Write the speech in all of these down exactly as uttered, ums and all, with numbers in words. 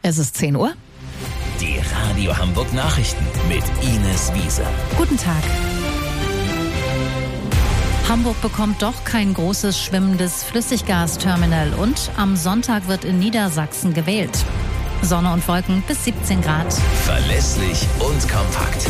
Es ist zehn Uhr. Die Radio Hamburg Nachrichten mit Ines Wiese. Guten Tag. Hamburg bekommt doch kein großes schwimmendes Flüssiggasterminal und am Sonntag wird in Niedersachsen gewählt. Sonne und Wolken bis siebzehn Grad. Verlässlich und kompakt.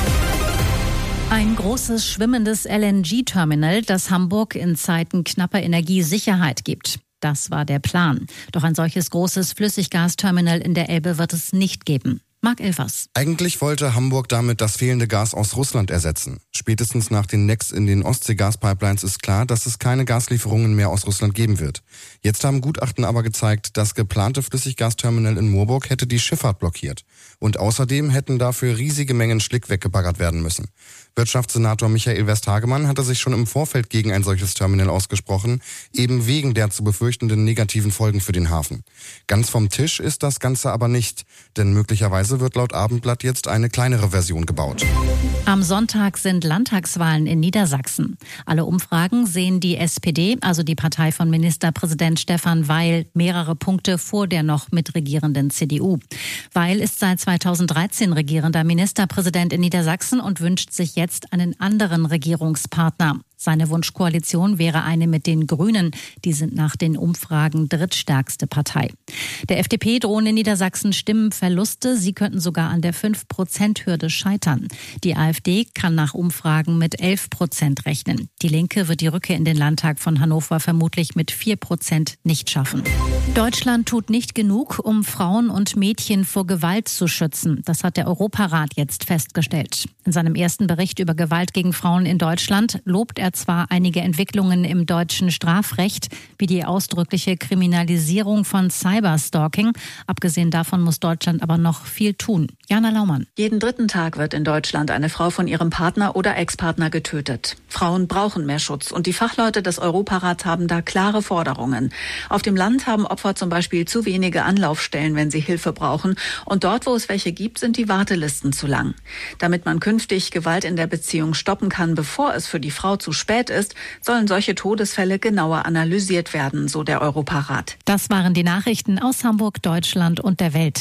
Ein großes schwimmendes L N G-Terminal, das Hamburg in Zeiten knapper Energiesicherheit gibt. Das war der Plan. Doch ein solches großes Flüssiggasterminal in der Elbe wird es nicht geben. Marc Elvers. Eigentlich wollte Hamburg damit das fehlende Gas aus Russland ersetzen. Spätestens nach den Lecks in den Ostsee-Gaspipelines ist klar, dass es keine Gaslieferungen mehr aus Russland geben wird. Jetzt haben Gutachten aber gezeigt, das geplante Flüssiggasterminal in Moorburg hätte die Schifffahrt blockiert. Und außerdem hätten dafür riesige Mengen Schlick weggebaggert werden müssen. Wirtschaftssenator Michael Westhagemann hatte sich schon im Vorfeld gegen ein solches Terminal ausgesprochen, eben wegen der zu befürchtenden negativen Folgen für den Hafen. Ganz vom Tisch ist das Ganze aber nicht, denn möglicherweise wird laut Abendblatt jetzt eine kleinere Version gebaut. Am Sonntag sind Landtagswahlen in Niedersachsen. Alle Umfragen sehen die S P D, also die Partei von Ministerpräsident Stefan Weil, mehrere Punkte vor der noch mitregierenden C D U. Weil ist seit zweitausenddreizehn regierender Ministerpräsident in Niedersachsen und wünscht sich jetzt einen anderen Regierungspartner. Seine Wunschkoalition wäre eine mit den Grünen. Die sind nach den Umfragen drittstärkste Partei. Der F D P drohen in Niedersachsen Stimmenverluste. Sie könnten sogar an der fünf Prozent Hürde scheitern. Die AfD kann nach Umfragen mit elf Prozent rechnen. Die Linke wird die Rückkehr in den Landtag von Hannover vermutlich mit vier Prozent nicht schaffen. Deutschland tut nicht genug, um Frauen und Mädchen vor Gewalt zu schützen. Das hat der Europarat jetzt festgestellt. In seinem ersten Bericht über Gewalt gegen Frauen in Deutschland lobt er zwar einige Entwicklungen im deutschen Strafrecht, wie die ausdrückliche Kriminalisierung von Cyberstalking. Abgesehen davon muss Deutschland aber noch viel tun. Jana Laumann. Jeden dritten Tag wird in Deutschland eine Frau von ihrem Partner oder Ex-Partner getötet. Frauen brauchen mehr Schutz und die Fachleute des Europarats haben da klare Forderungen. Auf dem Land haben Opfer zum Beispiel zu wenige Anlaufstellen, wenn sie Hilfe brauchen. Und dort, wo es welche gibt, sind die Wartelisten zu lang. Damit man künftig Gewalt in der Beziehung stoppen kann, bevor es für die Frau zu spät ist, sollen solche Todesfälle genauer analysiert werden, so der Europarat. Das waren die Nachrichten aus Hamburg, Deutschland und der Welt.